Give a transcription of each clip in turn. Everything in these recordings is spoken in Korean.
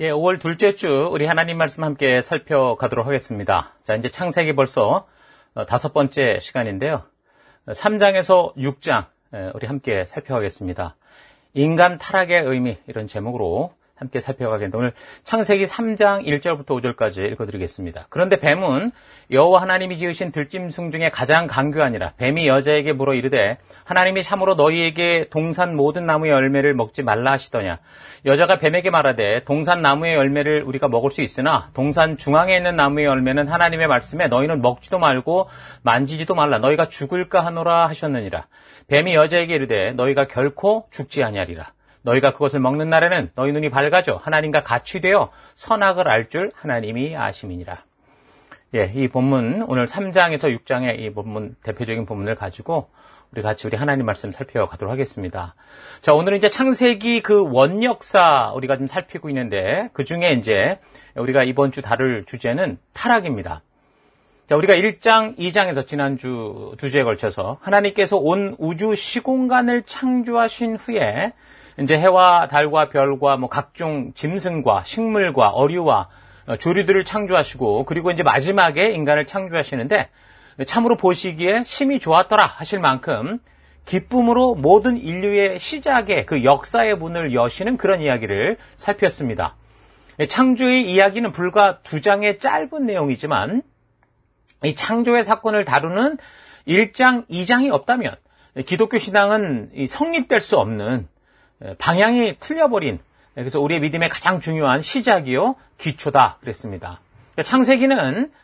예, 5월 둘째 주 우리 하나님 말씀 함께 살펴가도록 하겠습니다. 자, 이제 창세기 벌써 5번째 시간인데요. 3장에서 6장 우리 함께 살펴가겠습니다. 인간 타락의 의미, 이런 제목으로 함께 살펴가겠는데, 오늘 창세기 3장 1절부터 5절까지 읽어드리겠습니다. 그런데 뱀은 여호와 하나님이 지으신 들짐승 중에 가장 강교하니라. 뱀이 여자에게 물어 이르되 하나님이 참으로 너희에게 동산 모든 나무의 열매를 먹지 말라 하시더냐. 여자가 뱀에게 말하되 동산 나무의 열매를 우리가 먹을 수 있으나 동산 중앙에 있는 나무의 열매는 하나님의 말씀에 너희는 먹지도 말고 만지지도 말라. 너희가 죽을까 하노라 하셨느니라. 뱀이 여자에게 이르되 너희가 결코 죽지 아니하리라. 너희가 그것을 먹는 날에는 너희 눈이 밝아져 하나님과 같이 되어 선악을 알 줄 하나님이 아심이니라. 예, 이 본문 오늘 3장에서 6장의 이 본문, 대표적인 본문을 가지고 우리 같이 우리 하나님 말씀 살펴가도록 하겠습니다. 자, 오늘은 이제 창세기 그 원역사 우리가 좀 살피고 있는데, 그 중에 이제 우리가 이번 주 다룰 주제는 타락입니다. 자, 우리가 1장, 2장에서 지난주 두 주에 걸쳐서 하나님께서 온 우주 시공간을 창조하신 후에 이제 해와 달과 별과 각종 짐승과 식물과 어류와 조류들을 창조하시고, 그리고 이제 마지막에 인간을 창조하시는데, 참으로 보시기에 심히 좋았더라 하실 만큼 기쁨으로 모든 인류의 시작의 그 역사의 문을 여시는 그런 이야기를 살폈습니다. 창조의 이야기는 불과 2장의 짧은 내용이지만, 이 창조의 사건을 다루는 1장, 2장이 없다면 기독교 신앙은 성립될 수 없는, 방향이 틀려버린, 그래서 우리의 믿음의 가장 중요한 시작이요 기초다 그랬습니다. 창세기는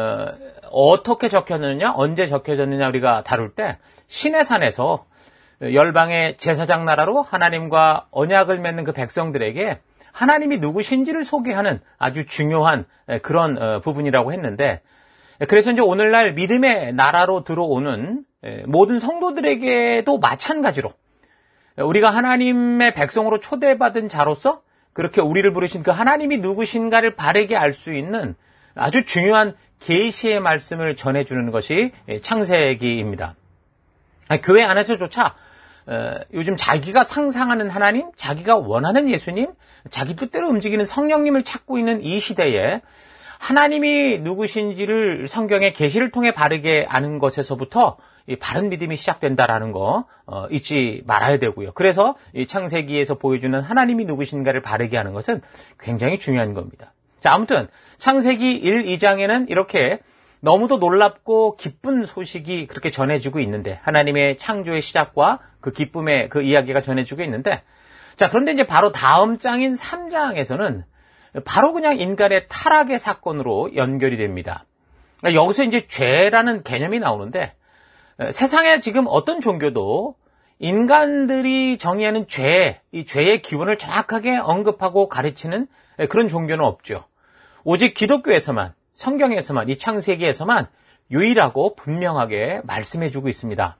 어떻게 적혀졌느냐, 언제 적혀졌느냐 우리가 다룰 때, 시내산에서 열방의 제사장 나라로 하나님과 언약을 맺는 그 백성들에게 하나님이 누구신지를 소개하는 아주 중요한 그런 부분이라고 했는데, 그래서 이제 오늘날 믿음의 나라로 들어오는 모든 성도들에게도 마찬가지로 우리가 하나님의 백성으로 초대받은 자로서 그렇게 우리를 부르신 그 하나님이 누구신가를 바르게 알 수 있는 아주 중요한 계시의 말씀을 전해주는 것이 창세기입니다. 교회 안에서조차 요즘 자기가 상상하는 하나님, 자기가 원하는 예수님, 자기 뜻대로 움직이는 성령님을 찾고 있는 이 시대에 하나님이 누구신지를 성경의 계시를 통해 바르게 아는 것에서부터 이 바른 믿음이 시작된다라는 거 잊지 말아야 되고요. 그래서 이 창세기에서 보여주는 하나님이 누구신가를 바르게 하는 것은 굉장히 중요한 겁니다. 자, 아무튼 창세기 1, 2장에는 이렇게 너무도 놀랍고 기쁜 소식이 그렇게 전해지고 있는데, 하나님의 창조의 시작과 그 기쁨의 그 이야기가 전해지고 있는데, 자, 그런데 이제 바로 다음 장인 3장에서는 바로 그냥 인간의 타락의 사건으로 연결이 됩니다. 여기서 이제 죄라는 개념이 나오는데, 세상에 지금 어떤 종교도 인간들이 정의하는 죄, 이 죄의 기원을 정확하게 언급하고 가르치는 그런 종교는 없죠. 오직 기독교에서만, 성경에서만, 이 창세기에서만 유일하고 분명하게 말씀해주고 있습니다.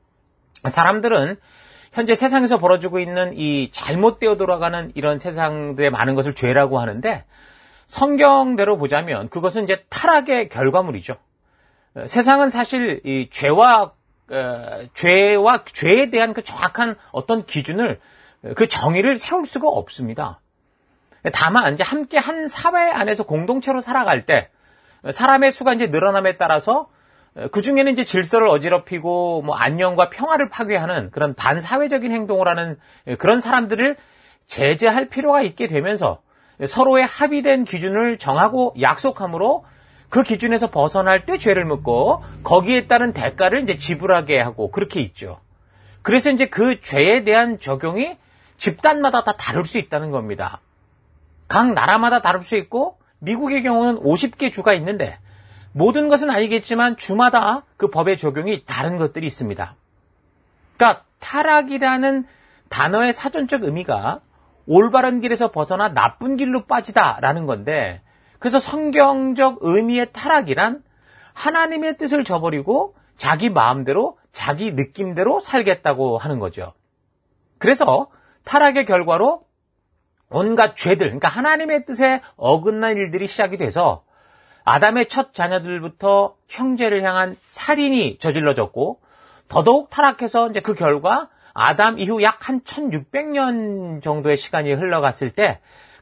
사람들은 현재 세상에서 벌어지고 있는 이 잘못되어 돌아가는 이런 세상들의 많은 것을 죄라고 하는데, 성경대로 보자면 그것은 이제 타락의 결과물이죠. 세상은 사실 이 죄와 죄에 대한 그 정확한 어떤 기준을, 그 정의를 세울 수가 없습니다. 다만 이제 함께 한 사회 안에서 공동체로 살아갈 때 사람의 수가 이제 늘어남에 따라서 그 중에는 이제 질서를 어지럽히고 안녕과 평화를 파괴하는 그런 반사회적인 행동을 하는 그런 사람들을 제재할 필요가 있게 되면서 서로의 합의된 기준을 정하고 약속함으로 그 기준에서 벗어날 때 죄를 묻고 거기에 따른 대가를 이제 지불하게 하고 그렇게 있죠. 그래서 이제 그 죄에 대한 적용이 집단마다 다 다를 수 있다는 겁니다. 각 나라마다 다를 수 있고, 미국의 경우는 50개 주가 있는데 모든 것은 아니겠지만 주마다 그 법의 적용이 다른 것들이 있습니다. 그러니까 타락이라는 단어의 사전적 의미가 올바른 길에서 벗어나 나쁜 길로 빠지다라는 건데, 그래서 성경적 의미의 타락이란 하나님의 뜻을 저버리고 자기 마음대로, 자기 느낌대로 살겠다고 하는 거죠. 그래서 타락의 결과로 온갖 죄들, 그러니까 하나님의 뜻에 어긋난 일들이 시작이 돼서 아담의 첫 자녀들부터 형제를 향한 살인이 저질러졌고, 더더욱 타락해서 이제 그 결과 아담 이후 약 한 1600년 정도의 시간이 흘러갔을 때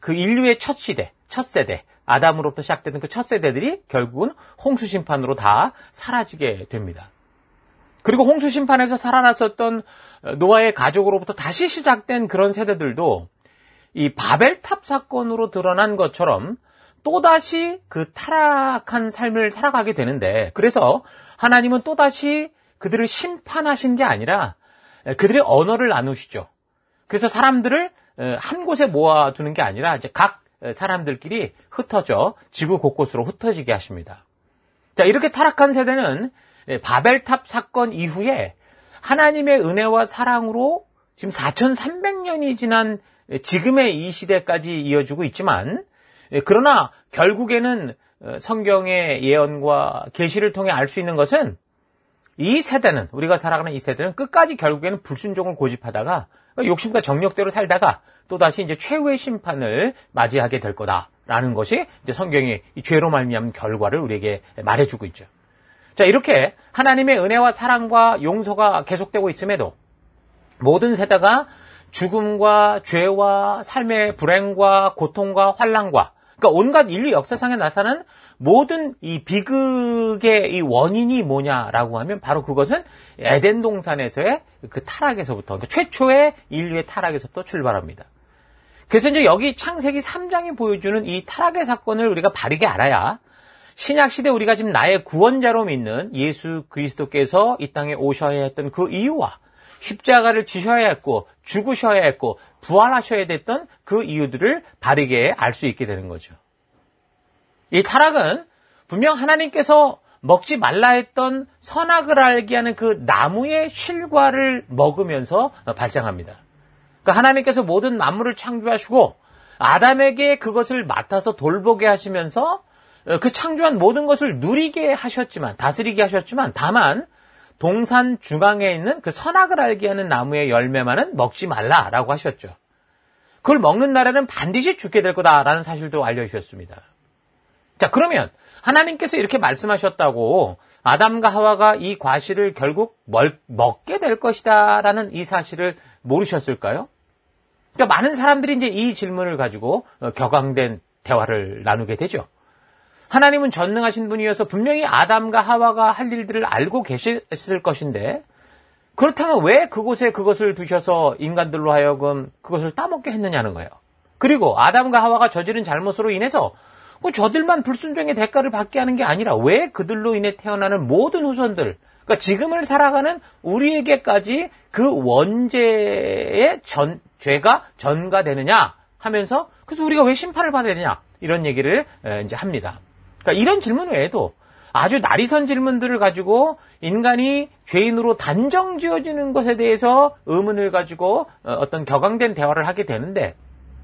그 인류의 첫 시대, 첫 세대, 아담으로부터 시작되는 그 첫 세대들이 결국은 홍수 심판으로 다 사라지게 됩니다. 그리고 홍수 심판에서 살아났었던 노아의 가족으로부터 다시 시작된 그런 세대들도 이 바벨탑 사건으로 드러난 것처럼 또다시 그 타락한 삶을 살아가게 되는데, 그래서 하나님은 또다시 그들을 심판하신 게 아니라 그들의 언어를 나누시죠. 그래서 사람들을 한 곳에 모아두는 게 아니라 이제 각 사람들끼리 흩어져 지구 곳곳으로 흩어지게 하십니다. 자, 이렇게 타락한 세대는 바벨탑 사건 이후에 하나님의 은혜와 사랑으로 지금 4,300년이 지난 지금의 이 시대까지 이어지고 있지만, 그러나 결국에는 성경의 예언과 계시를 통해 알 수 있는 것은 이 세대는, 우리가 살아가는 이 세대는 끝까지 결국에는 불순종을 고집하다가 욕심과 정력대로 살다가 또다시 이제 최후의 심판을 맞이하게 될 거다라는 것이 이제 성경이 이 죄로 말미암은 결과를 우리에게 말해주고 있죠. 자, 이렇게 하나님의 은혜와 사랑과 용서가 계속되고 있음에도 모든 세대가 죽음과 죄와 삶의 불행과 고통과 환난과, 그러니까 온갖 인류 역사상에 나타난 모든 이 비극의 이 원인이 뭐냐라고 하면 바로 그것은 에덴 동산에서의 그 타락에서부터, 그러니까 최초의 인류의 타락에서부터 출발합니다. 그래서 이제 여기 창세기 3장이 보여주는 이 타락의 사건을 우리가 바르게 알아야 신약시대 우리가 지금 나의 구원자로 믿는 예수 그리스도께서 이 땅에 오셔야 했던 그 이유와 십자가를 지셔야 했고 죽으셔야 했고 부활하셔야 됐던 그 이유들을 바르게 알 수 있게 되는 거죠. 이 타락은 분명 하나님께서 먹지 말라 했던 선악을 알게 하는 그 나무의 실과를 먹으면서 발생합니다. 그러니까 하나님께서 모든 만물을 창조하시고 아담에게 그것을 맡아서 돌보게 하시면서 그 창조한 모든 것을 누리게 하셨지만, 다스리게 하셨지만, 다만 동산 중앙에 있는 그 선악을 알게 하는 나무의 열매만은 먹지 말라라고 하셨죠. 그걸 먹는 날에는 반드시 죽게 될 거다라는 사실도 알려주셨습니다. 자, 그러면 하나님께서 이렇게 말씀하셨다고 아담과 하와가 이 과실을 결국 먹게 될 것이다라는 이 사실을 모르셨을까요? 그러니까 많은 사람들이 이제 이 질문을 가지고 격앙된 대화를 나누게 되죠. 하나님은 전능하신 분이어서 분명히 아담과 하와가 할 일들을 알고 계셨을 것인데, 그렇다면 왜 그곳에 그것을 두셔서 인간들로 하여금 그것을 따먹게 했느냐는 거예요. 그리고 아담과 하와가 저지른 잘못으로 인해서 저들만 불순종의 대가를 받게 하는 게 아니라 왜 그들로 인해 태어나는 모든 후손들, 그러니까 지금을 살아가는 우리에게까지 그 원죄의 죄가 전가되느냐 하면서, 그래서 우리가 왜 심판을 받아야 되냐, 이런 얘기를 이제 합니다. 그러니까 이런 질문 외에도 아주 날이선 질문들을 가지고 인간이 죄인으로 단정 지어지는 것에 대해서 의문을 가지고 어떤 격앙된 대화를 하게 되는데,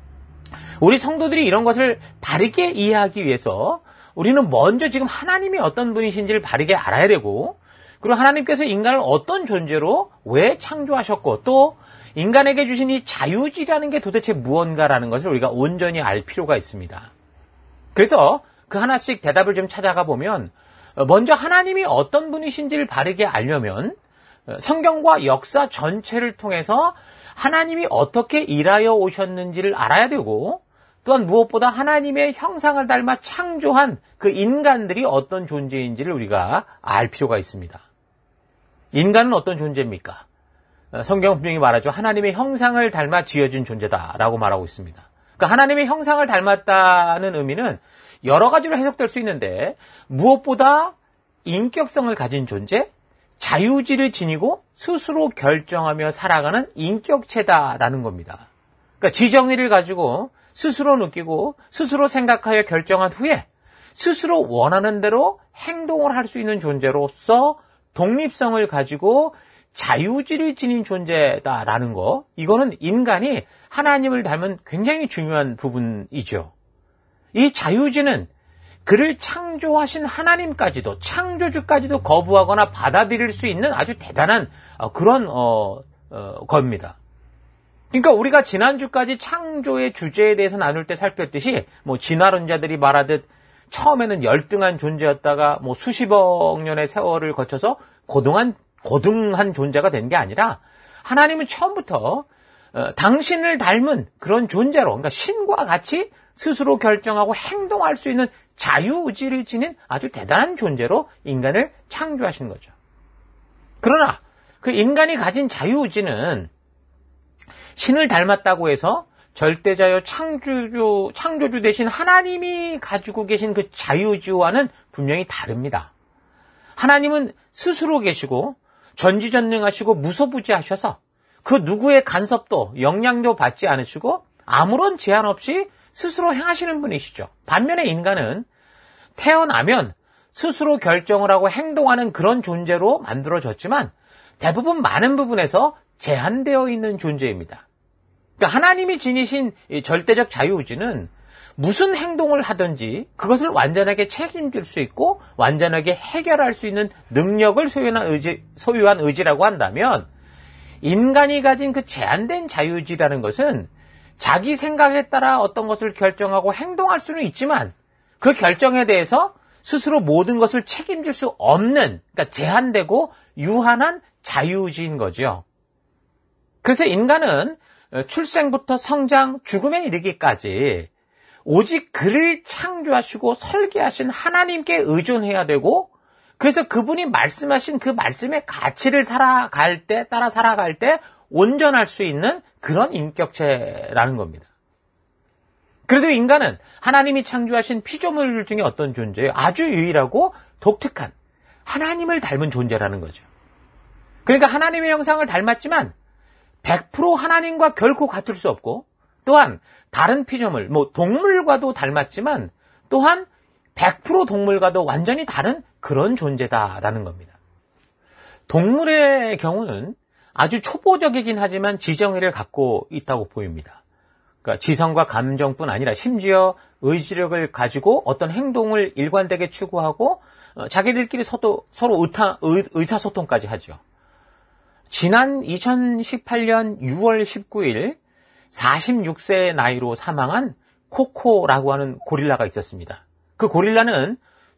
우리 성도들이 이런 것을 바르게 이해하기 위해서 우리는 먼저 지금 하나님이 어떤 분이신지를 바르게 알아야 되고, 그리고 하나님께서 인간을 어떤 존재로 왜 창조하셨고, 또 인간에게 주신 이 자유지라는 게 도대체 무언가라는 것을 우리가 온전히 알 필요가 있습니다. 그래서 그 하나씩 대답을 좀 찾아가 보면, 먼저 하나님이 어떤 분이신지를 바르게 알려면 성경과 역사 전체를 통해서 하나님이 어떻게 일하여 오셨는지를 알아야 되고, 또한 무엇보다 하나님의 형상을 닮아 창조한 그 인간들이 어떤 존재인지를 우리가 알 필요가 있습니다. 인간은 어떤 존재입니까? 성경은 분명히 말하죠. 하나님의 형상을 닮아 지어진 존재다라고 말하고 있습니다. 그러니까 하나님의 형상을 닮았다는 의미는 여러 가지로 해석될 수 있는데, 무엇보다 인격성을 가진 존재, 자유지를 지니고 스스로 결정하며 살아가는 인격체다라는 겁니다. 그러니까 지정의를 가지고 스스로 느끼고 스스로 생각하여 결정한 후에 스스로 원하는 대로 행동을 할 수 있는 존재로서 독립성을 가지고 자유지를 지닌 존재다라는 거, 이거는 인간이 하나님을 닮은 굉장히 중요한 부분이죠. 이 자유지는 그를 창조하신 하나님까지도, 창조주까지도 거부하거나 받아들일 수 있는 아주 대단한 그런 겁니다. 그러니까 우리가 지난주까지 창조의 주제에 대해서 나눌 때 살폈듯이, 진화론자들이 말하듯 처음에는 열등한 존재였다가 수십억 년의 세월을 거쳐서 고등한 존재가 된 게 아니라, 하나님은 처음부터 당신을 닮은 그런 존재로, 그러니까 신과 같이 스스로 결정하고 행동할 수 있는 자유의지를 지닌 아주 대단한 존재로 인간을 창조하신 거죠. 그러나 그 인간이 가진 자유의지는 신을 닮았다고 해서 절대자요 창조주 대신 하나님이 가지고 계신 그 자유의지와는 분명히 다릅니다. 하나님은 스스로 계시고 전지전능하시고 무소부지하셔서 그 누구의 간섭도 영향도 받지 않으시고 아무런 제한 없이 스스로 행하시는 분이시죠. 반면에 인간은 태어나면 스스로 결정을 하고 행동하는 그런 존재로 만들어졌지만 대부분 많은 부분에서 제한되어 있는 존재입니다. 그러니까 하나님이 지니신 이 절대적 자유의지는 무슨 행동을 하든지 그것을 완전하게 책임질 수 있고 완전하게 해결할 수 있는 능력을 소유한 의지라고 한다면 인간이 가진 그 제한된 자유의지라는 것은 자기 생각에 따라 어떤 것을 결정하고 행동할 수는 있지만 그 결정에 대해서 스스로 모든 것을 책임질 수 없는, 그러니까 제한되고 유한한 자유의지인 거죠. 그래서 인간은 출생부터 성장, 죽음에 이르기까지 오직 그를 창조하시고 설계하신 하나님께 의존해야 되고, 그래서 그분이 말씀하신 그 말씀의 가치를 따라 살아갈 때 온전할 수 있는 그런 인격체라는 겁니다. 그래도 인간은 하나님이 창조하신 피조물 중에 어떤 존재예요? 아주 유일하고 독특한 하나님을 닮은 존재라는 거죠. 그러니까 하나님의 형상을 닮았지만 100% 하나님과 결코 같을 수 없고, 또한 다른 피조물, 동물과도 닮았지만 또한 100% 동물과도 완전히 다른 그런 존재다라는 겁니다. 동물의 경우는 아주 초보적이긴 하지만 지정의를 갖고 있다고 보입니다. 그러니까 지성과 감정뿐 아니라 심지어 의지력을 가지고 어떤 행동을 일관되게 추구하고 자기들끼리 서로 의사소통까지 하죠. 지난 2018년 6월 19일 46세의 나이로 사망한 코코라고 하는 고릴라가 있었습니다. 그 고릴라는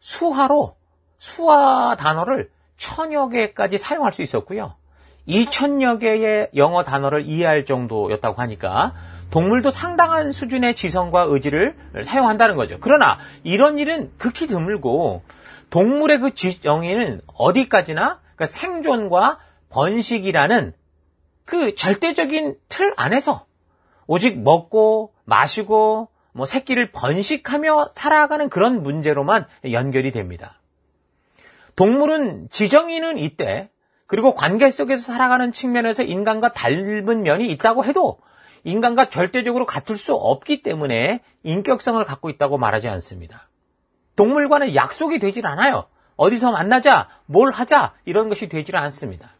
수화 단어를 1000여 개까지 사용할 수 있었고요. 2000여 개의 영어 단어를 이해할 정도였다고 하니까 동물도 상당한 수준의 지성과 의지를 사용한다는 거죠. 그러나 이런 일은 극히 드물고 동물의 그 지정의는 어디까지나 그러니까 생존과 번식이라는 그 절대적인 틀 안에서 오직 먹고 마시고 새끼를 번식하며 살아가는 그런 문제로만 연결이 됩니다. 동물은 지정의는 있대, 그리고 관계 속에서 살아가는 측면에서 인간과 닮은 면이 있다고 해도 인간과 절대적으로 같을 수 없기 때문에 인격성을 갖고 있다고 말하지 않습니다. 동물과는 약속이 되질 않아요. 어디서 만나자, 뭘 하자 이런 것이 되질 않습니다.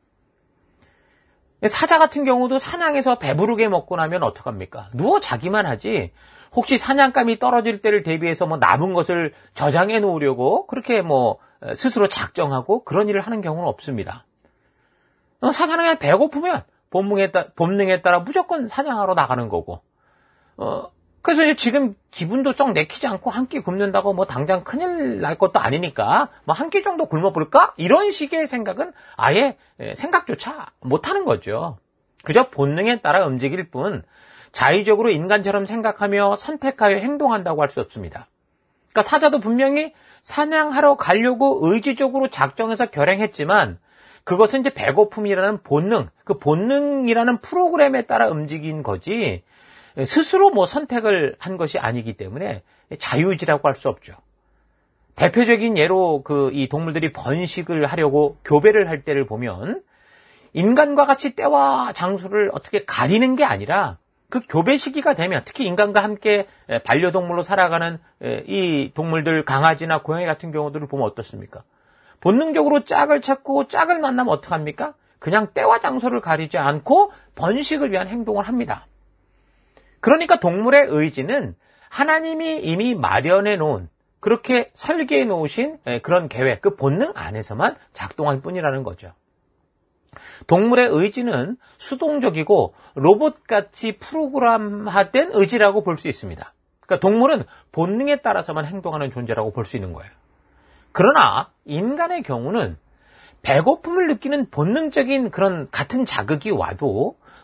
사자 같은 경우도 사냥해서 배부르게 먹고 나면 어떡합니까? 누워 자기만 하지 혹시 사냥감이 떨어질 때를 대비해서 남은 것을 저장해 놓으려고 그렇게 스스로 작정하고 그런 일을 하는 경우는 없습니다. 사자는 그냥 배고프면 본능에 따라 무조건 사냥하러 나가는 거고, 그래서 지금 기분도 썩 내키지 않고 한 끼 굶는다고 당장 큰일 날 것도 아니니까 한 끼 정도 굶어볼까? 이런 식의 생각은 아예 생각조차 못하는 거죠. 그저 본능에 따라 움직일 뿐 자의적으로 인간처럼 생각하며 선택하여 행동한다고 할 수 없습니다. 그러니까 사자도 분명히 사냥하러 가려고 의지적으로 작정해서 결행했지만 그것은 이제 배고픔이라는 본능, 그 본능이라는 프로그램에 따라 움직인 거지 스스로 선택을 한 것이 아니기 때문에 자유의지라고 할 수 없죠. 대표적인 예로 이 동물들이 번식을 하려고 교배를 할 때를 보면 인간과 같이 때와 장소를 어떻게 가리는 게 아니라 그 교배 시기가 되면 특히 인간과 함께 반려동물로 살아가는 이 동물들, 강아지나 고양이 같은 경우들을 보면 어떻습니까? 본능적으로 짝을 찾고 짝을 만나면 어떡합니까? 그냥 때와 장소를 가리지 않고 번식을 위한 행동을 합니다. 그러니까 동물의 의지는 하나님이 이미 마련해 놓은, 그렇게 설계해 놓으신 그런 계획, 그 본능 안에서만 작동할 뿐이라는 거죠. 동물의 의지는 수동적이고 로봇같이 프로그램화된 의지라고 볼 수 있습니다. 그러니까 동물은 본능에 따라서만 행동하는 존재라고 볼 수 있는 거예요. 그러나 인간의 경우는 배고픔을 느끼는 본능적인 그런 같은 자극이 와도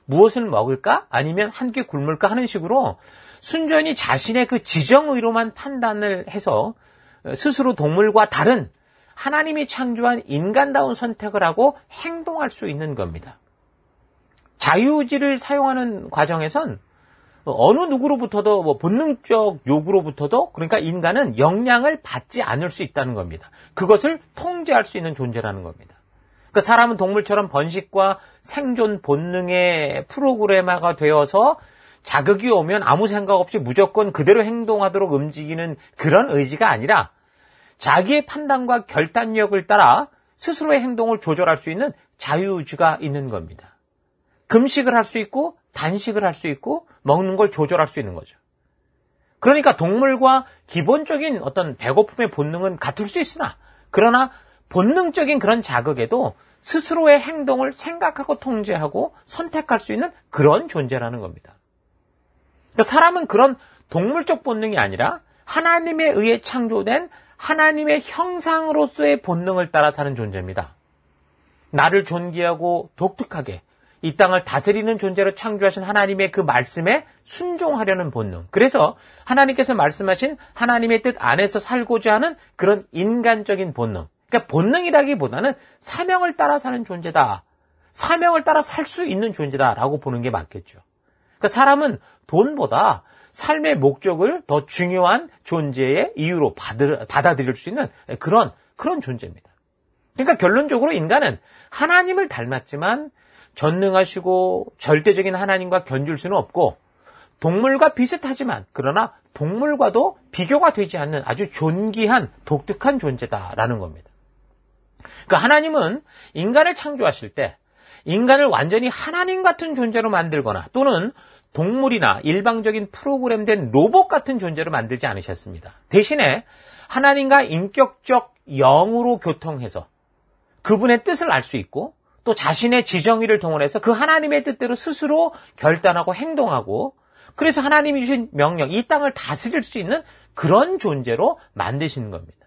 무엇을 먹을까? 아니면 한 끼 굶을까? 하는 식으로 순전히 자신의 그 지정의로만 판단을 해서 스스로 동물과 다른 하나님이 창조한 인간다운 선택을 하고 행동할 수 있는 겁니다. 자유의지를 사용하는 과정에선 어느 누구로부터도 본능적 요구로부터도 그러니까 인간은 영향을 받지 않을 수 있다는 겁니다. 그것을 통제할 수 있는 존재라는 겁니다. 그러니까 사람은 동물처럼 번식과 생존 본능의 프로그래머가 되어서 자극이 오면 아무 생각 없이 무조건 그대로 행동하도록 움직이는 그런 의지가 아니라 자기의 판단과 결단력을 따라 스스로의 행동을 조절할 수 있는 자유의지가 있는 겁니다. 금식을 할 수 있고 단식을 할 수 있고 먹는 걸 조절할 수 있는 거죠. 그러니까 동물과 기본적인 어떤 배고픔의 본능은 같을 수 있으나 그러나 본능적인 그런 자극에도 스스로의 행동을 생각하고 통제하고 선택할 수 있는 그런 존재라는 겁니다. 그러니까 사람은 그런 동물적 본능이 아니라 하나님에 의해 창조된 하나님의 형상으로서의 본능을 따라 사는 존재입니다. 나를 존귀하고 독특하게 이 땅을 다스리는 존재로 창조하신 하나님의 그 말씀에 순종하려는 본능. 그래서 하나님께서 말씀하신 하나님의 뜻 안에서 살고자 하는 그런 인간적인 본능. 그러니까 본능이라기보다는 사명을 따라 사는 존재다. 사명을 따라 살 수 있는 존재다라고 보는 게 맞겠죠. 그러니까 사람은 돈보다 삶의 목적을 더 중요한 존재의 이유로 받아들일 수 있는 그런 존재입니다. 그러니까 결론적으로 인간은 하나님을 닮았지만 전능하시고 절대적인 하나님과 견줄 수는 없고 동물과 비슷하지만 그러나 동물과도 비교가 되지 않는 아주 존귀한 독특한 존재다라는 겁니다. 그러니까 하나님은 인간을 창조하실 때 인간을 완전히 하나님 같은 존재로 만들거나 또는 동물이나 일방적인 프로그램된 로봇 같은 존재로 만들지 않으셨습니다. 대신에 하나님과 인격적 영으로 교통해서 그분의 뜻을 알 수 있고 또 자신의 지정의를 동원해서 그 하나님의 뜻대로 스스로 결단하고 행동하고 그래서 하나님이 주신 명령, 이 땅을 다스릴 수 있는 그런 존재로 만드시는 겁니다.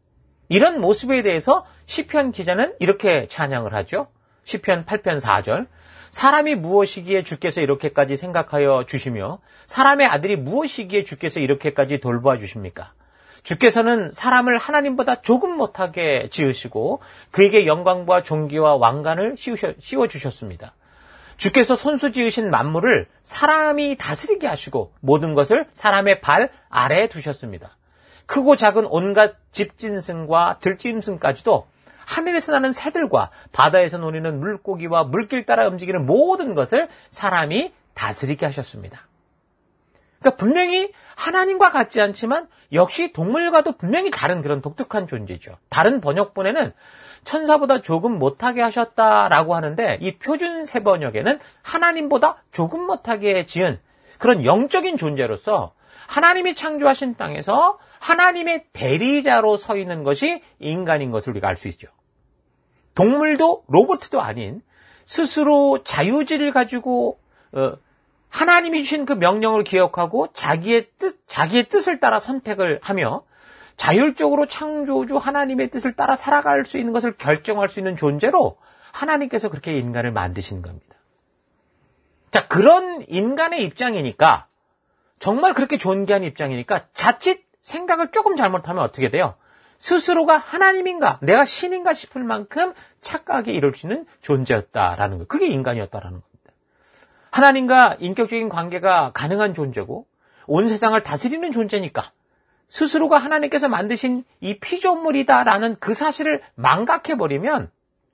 이런 모습에 대해서 시편 기자는 이렇게 찬양을 하죠. 시편 8편 4절. 사람이 무엇이기에 주께서 이렇게까지 생각하여 주시며 사람의 아들이 무엇이기에 주께서 이렇게까지 돌보아 주십니까? 주께서는 사람을 하나님보다 조금 못하게 지으시고 그에게 영광과 존귀와 왕관을 씌워주셨습니다. 주께서 손수 지으신 만물을 사람이 다스리게 하시고 모든 것을 사람의 발 아래에 두셨습니다. 크고 작은 온갖 집짐승과 들짐승까지도 하늘에서 나는 새들과 바다에서 노니는 물고기와 물길 따라 움직이는 모든 것을 사람이 다스리게 하셨습니다. 그러니까 분명히 하나님과 같지 않지만 역시 동물과도 분명히 다른 그런 독특한 존재죠. 다른 번역본에는 천사보다 조금 못하게 하셨다라고 하는데 이 표준 새 번역에는 하나님보다 조금 못하게 지은 그런 영적인 존재로서 하나님이 창조하신 땅에서 하나님의 대리자로 서 있는 것이 인간인 것을 우리가 알 수 있죠. 동물도 로봇도 아닌 스스로 자유의지를 가지고 하나님이 주신 그 명령을 기억하고 자기의 뜻을 따라 선택을 하며 자율적으로 창조주 하나님의 뜻을 따라 살아갈 수 있는 것을 결정할 수 있는 존재로 하나님께서 그렇게 인간을 만드신 겁니다. 자, 그런 인간의 입장이니까 정말 그렇게 존귀한 입장이니까 자칫 생각을 조금 잘못하면 어떻게 돼요? 스스로가 하나님인가 내가 신인가 싶을 만큼 착각에 이를 수 있는 존재였다라는 거예요. 그게 인간이었다라는 겁니다. 하나님과 인격적인 관계가 가능한 존재고 온 세상을 다스리는 존재니까 스스로가 하나님께서 만드신 이 피조물이다라는 그 사실을 망각해버리면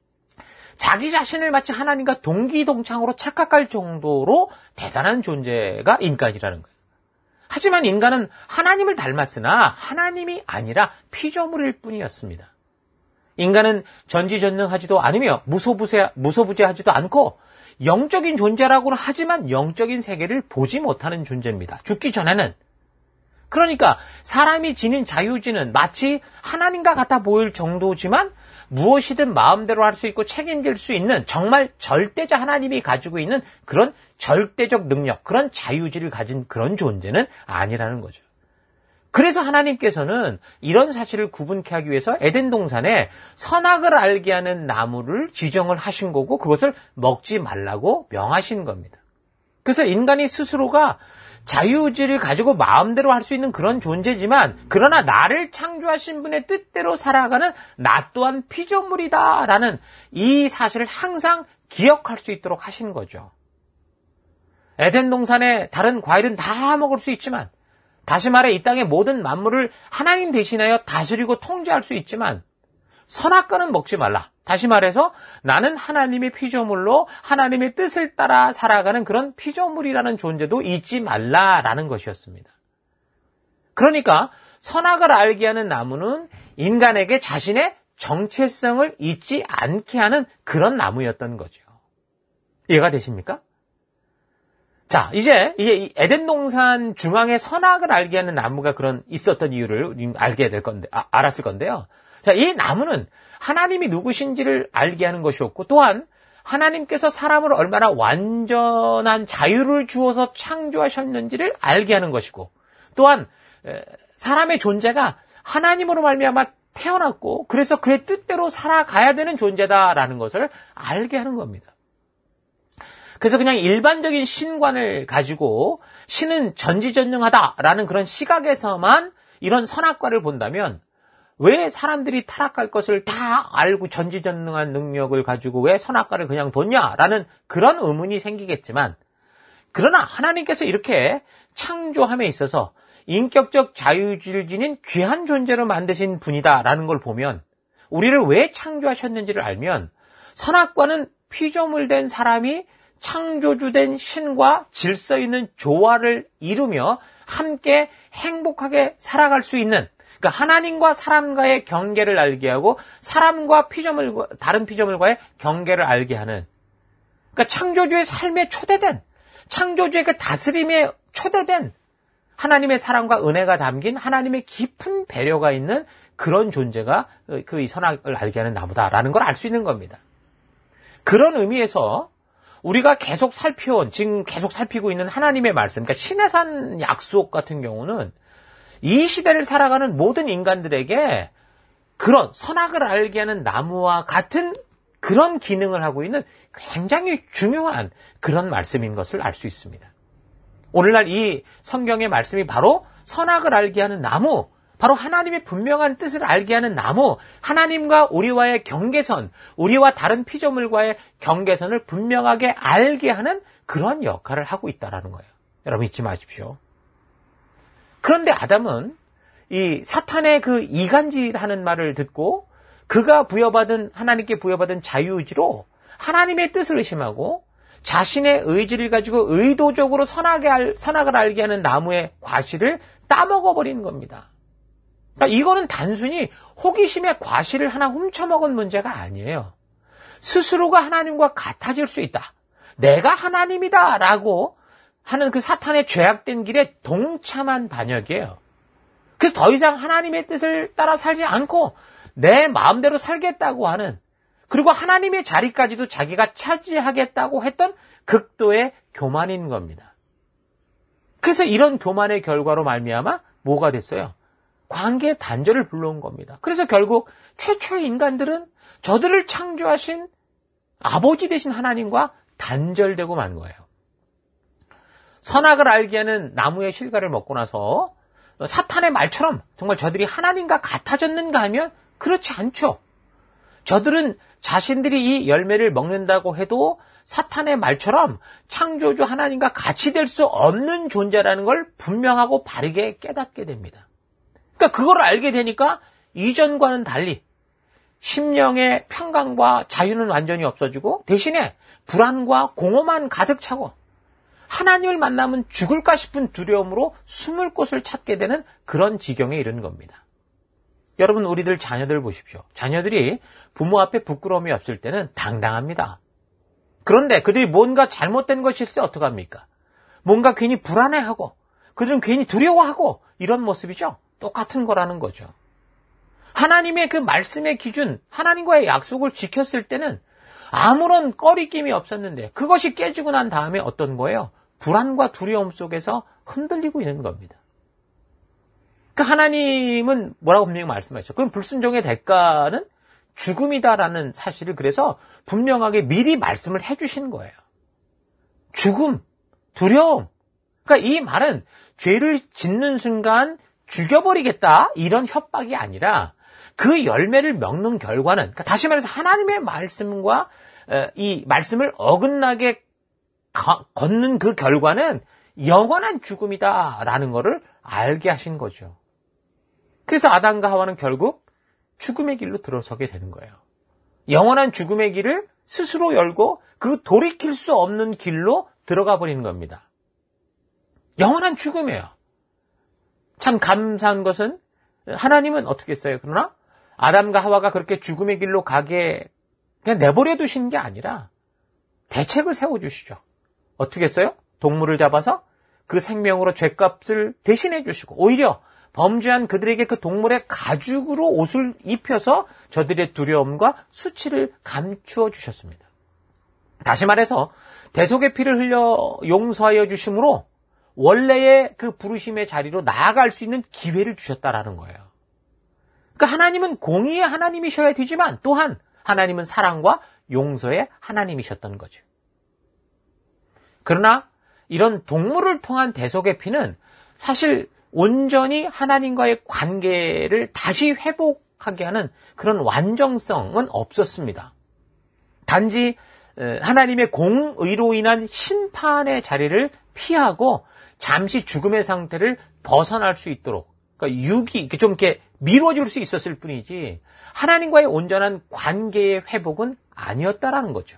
자기 자신을 마치 하나님과 동기동창으로 착각할 정도로 대단한 존재가 인간이라는 거예요. 하지만 인간은 하나님을 닮았으나 하나님이 아니라 피조물일 뿐이었습니다. 인간은 전지전능하지도 않으며 무소부재하지도 않고 영적인 존재라고는 하지만 영적인 세계를 보지 못하는 존재입니다. 죽기 전에는. 그러니까 사람이 지닌 자유지는 마치 하나님과 같아 보일 정도지만 무엇이든 마음대로 할 수 있고 책임질 수 있는 정말 절대자 하나님이 가지고 있는 그런 절대적 능력, 그런 자유지를 가진 그런 존재는 아니라는 거죠. 그래서 하나님께서는 이런 사실을 구분케 하기 위해서 에덴 동산에 선악을 알게 하는 나무를 지정을 하신 거고 그것을 먹지 말라고 명하신 겁니다. 그래서 인간이 스스로가 자유의지를 가지고 마음대로 할 수 있는 그런 존재지만 그러나 나를 창조하신 분의 뜻대로 살아가는 나 또한 피조물이다라는 이 사실을 항상 기억할 수 있도록 하신 거죠. 에덴 동산에 다른 과일은 다 먹을 수 있지만 다시 말해 이 땅의 모든 만물을 하나님 대신하여 다스리고 통제할 수 있지만 선악과는 먹지 말라. 다시 말해서 나는 하나님의 피조물로 하나님의 뜻을 따라 살아가는 그런 피조물이라는 존재도 잊지 말라라는 것이었습니다. 그러니까 선악을 알게 하는 나무는 인간에게 자신의 정체성을 잊지 않게 하는 그런 나무였던 거죠. 이해가 되십니까? 자, 이제 이 에덴 동산 중앙에 선악을 알게 하는 나무가 있었던 이유를 알았을 건데요. 자, 이 나무는 하나님이 누구신지를 알게 하는 것이었고 또한 하나님께서 사람을 얼마나 완전한 자유를 주어서 창조하셨는지를 알게 하는 것이고 또한 사람의 존재가 하나님으로 말미암아 태어났고 그래서 그의 뜻대로 살아가야 되는 존재다라는 것을 알게 하는 겁니다. 그래서 그냥 일반적인 신관을 가지고 신은 전지전능하다라는 그런 시각에서만 이런 선악과를 본다면 왜 사람들이 타락할 것을 다 알고 전지전능한 능력을 가지고 왜 선악과를 그냥 뒀냐라는 그런 의문이 생기겠지만 그러나 하나님께서 이렇게 창조함에 있어서 인격적 자유의지를 지닌 귀한 존재로 만드신 분이다라는 걸 보면 우리를 왜 창조하셨는지를 알면 선악과는 피조물된 사람이 창조주된 신과 질서 있는 조화를 이루며 함께 행복하게 살아갈 수 있는 그러니까 하나님과 사람과의 경계를 알게 하고 사람과 다른 피조물과의 경계를 알게 하는 그러니까 창조주의 삶에 초대된 창조주의 그 다스림에 초대된 하나님의 사랑과 은혜가 담긴 하나님의 깊은 배려가 있는 그런 존재가 그 선악을 알게 하는 나무다라는 걸 알 수 있는 겁니다. 그런 의미에서 우리가 계속 지금 계속 살피고 있는 하나님의 말씀, 그러니까 신의 산 약속 같은 경우는 이 시대를 살아가는 모든 인간들에게 그런 선악을 알게 하는 나무와 같은 그런 기능을 하고 있는 굉장히 중요한 그런 말씀인 것을 알 수 있습니다. 오늘날 이 성경의 말씀이 바로 선악을 알게 하는 나무, 바로 하나님의 분명한 뜻을 알게 하는 나무, 하나님과 우리와의 경계선, 우리와 다른 피조물과의 경계선을 분명하게 알게 하는 그런 역할을 하고 있다는 거예요. 여러분 잊지 마십시오. 그런데 아담은 이 사탄의 그 이간질하는 말을 듣고 그가 하나님께 부여받은 자유의지로 하나님의 뜻을 의심하고 자신의 의지를 가지고 의도적으로 선악을 알게 하는 나무의 과실을 따먹어버리는 겁니다. 그러니까 이거는 단순히 호기심의 과실을 하나 훔쳐먹은 문제가 아니에요. 스스로가 하나님과 같아질 수 있다. 내가 하나님이다 라고 하는 그 사탄의 죄악된 길에 동참한 반역이에요. 그래서 더 이상 하나님의 뜻을 따라 살지 않고 내 마음대로 살겠다고 하는 그리고 하나님의 자리까지도 자기가 차지하겠다고 했던 극도의 교만인 겁니다. 그래서 이런 교만의 결과로 말미암아 뭐가 됐어요? 관계 단절을 불러온 겁니다. 그래서 결국 최초의 인간들은 저들을 창조하신 아버지 되신 하나님과 단절되고 만 거예요. 선악을 알게 하는 나무의 실과를 먹고 나서 사탄의 말처럼 정말 저들이 하나님과 같아졌는가 하면 그렇지 않죠. 저들은 자신들이 이 열매를 먹는다고 해도 사탄의 말처럼 창조주 하나님과 같이 될 수 없는 존재라는 걸 분명하고 바르게 깨닫게 됩니다. 그러니까 그걸 알게 되니까 이전과는 달리 심령의 평강과 자유는 완전히 없어지고 대신에 불안과 공허만 가득 차고 하나님을 만나면 죽을까 싶은 두려움으로 숨을 곳을 찾게 되는 그런 지경에 이른 겁니다. 여러분 우리들 자녀들 보십시오. 자녀들이 부모 앞에 부끄러움이 없을 때는 당당합니다. 그런데 그들이 뭔가 잘못된 것이 있을 때 어떡합니까? 뭔가 괜히 불안해하고 그들은 괜히 두려워하고 이런 모습이죠. 똑같은 거라는 거죠. 하나님의 그 말씀의 기준, 하나님과의 약속을 지켰을 때는 아무런 꺼리낌이 없었는데 그것이 깨지고 난 다음에 어떤 거예요? 불안과 두려움 속에서 흔들리고 있는 겁니다. 그 하나님은 뭐라고 분명히 말씀하셨죠. 그럼 불순종의 대가는 죽음이다라는 사실을 그래서 분명하게 미리 말씀을 해주신 거예요. 죽음, 두려움. 그러니까 이 말은 죄를 짓는 순간 죽여버리겠다 이런 협박이 아니라 그 열매를 먹는 결과는, 그러니까 다시 말해서 하나님의 말씀과 이 말씀을 어긋나게 걷는 그 결과는 영원한 죽음이다라는 것을 알게 하신 거죠. 그래서 아담과 하와는 결국 죽음의 길로 들어서게 되는 거예요. 영원한 죽음의 길을 스스로 열고 그 돌이킬 수 없는 길로 들어가 버리는 겁니다. 영원한 죽음이에요. 참 감사한 것은 하나님은 어떻게 했어요? 그러나 아담과 하와가 그렇게 죽음의 길로 가게 그냥 내버려 두신 게 아니라 대책을 세워주시죠. 어떻게 했어요? 동물을 잡아서 그 생명으로 죗값을 대신해 주시고 오히려 범죄한 그들에게 그 동물의 가죽으로 옷을 입혀서 저들의 두려움과 수치를 감추어 주셨습니다. 다시 말해서 대속의 피를 흘려 용서하여 주심으로 원래의 그 부르심의 자리로 나아갈 수 있는 기회를 주셨다라는 거예요. 그러니까 하나님은 공의의 하나님이셔야 되지만 또한 하나님은 사랑과 용서의 하나님이셨던 거죠. 그러나 이런 동물을 통한 대속의 피는 사실 온전히 하나님과의 관계를 다시 회복하게 하는 그런 완전성은 없었습니다. 단지 하나님의 공의로 인한 심판의 자리를 피하고 잠시 죽음의 상태를 벗어날 수 있도록, 그러니까 육이 좀 이렇게 미뤄질 수 있었을 뿐이지 하나님과의 온전한 관계의 회복은 아니었다라는 거죠.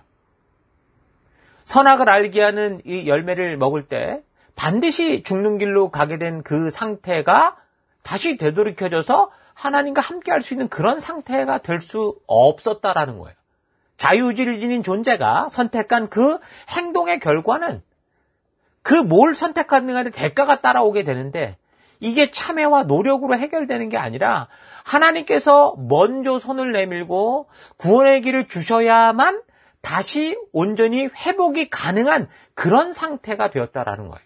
선악을 알게 하는 이 열매를 먹을 때 반드시 죽는 길로 가게 된 그 상태가 다시 되돌이켜져서 하나님과 함께 할 수 있는 그런 상태가 될 수 없었다라는 거예요. 자유의지를 지닌 존재가 선택한 그 행동의 결과는 그 뭘 선택하는가에 대가가 따라오게 되는데 이게 참회와 노력으로 해결되는 게 아니라 하나님께서 먼저 손을 내밀고 구원의 길을 주셔야만 다시 온전히 회복이 가능한 그런 상태가 되었다라는 거예요.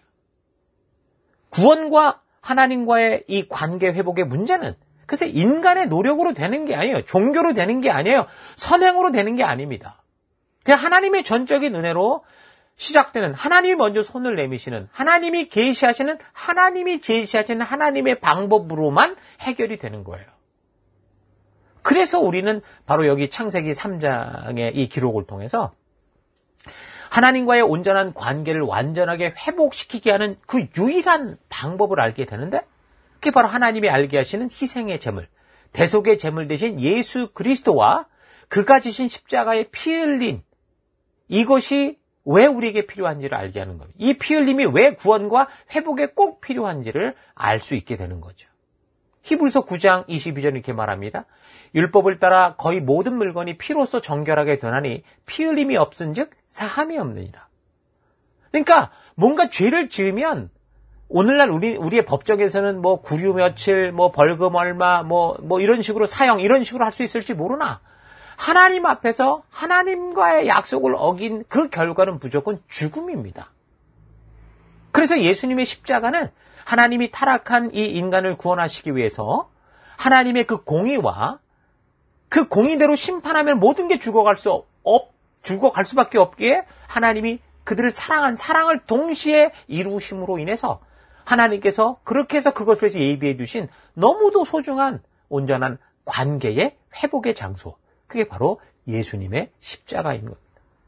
구원과 하나님과의 이 관계 회복의 문제는 그래서 인간의 노력으로 되는 게 아니에요. 종교로 되는 게 아니에요. 선행으로 되는 게 아닙니다. 그냥 하나님의 전적인 은혜로 시작되는, 하나님이 먼저 손을 내미시는, 하나님이 계시하시는, 하나님이 제시하시는 하나님의 방법으로만 해결이 되는 거예요. 그래서 우리는 바로 여기 창세기 3장의 이 기록을 통해서 하나님과의 온전한 관계를 완전하게 회복시키게 하는 그 유일한 방법을 알게 되는데 그게 바로 하나님이 알게 하시는 희생의 제물, 대속의 제물 대신 예수 그리스도와 그가 지신 십자가의 피 흘림, 이것이 왜 우리에게 필요한지를 알게 하는 겁니다. 이 피 흘림이 왜 구원과 회복에 꼭 필요한지를 알 수 있게 되는 거죠. 히브리서 9장 22절 이렇게 말합니다. 율법을 따라 거의 모든 물건이 피로써 정결하게 되나니 피 흘림이 없은즉 사함이 없느니라. 그러니까 뭔가 죄를 지으면 오늘날 우리의 법정에서는 뭐 구류 며칠, 뭐 벌금 얼마, 뭐 이런 식으로 사형 이런 식으로 할 수 있을지 모르나 하나님 앞에서 하나님과의 약속을 어긴 그 결과는 무조건 죽음입니다. 그래서 예수님의 십자가는 하나님이 타락한 이 인간을 구원하시기 위해서 하나님의 그 공의와 그 공의대로 심판하면 모든 게 죽어갈 수밖에 없기에 하나님이 그들을 사랑한 사랑을 동시에 이루심으로 인해서 하나님께서 그렇게 해서 그것을 예비해 두신 너무도 소중한 온전한 관계의 회복의 장소, 그게 바로 예수님의 십자가인 겁니다.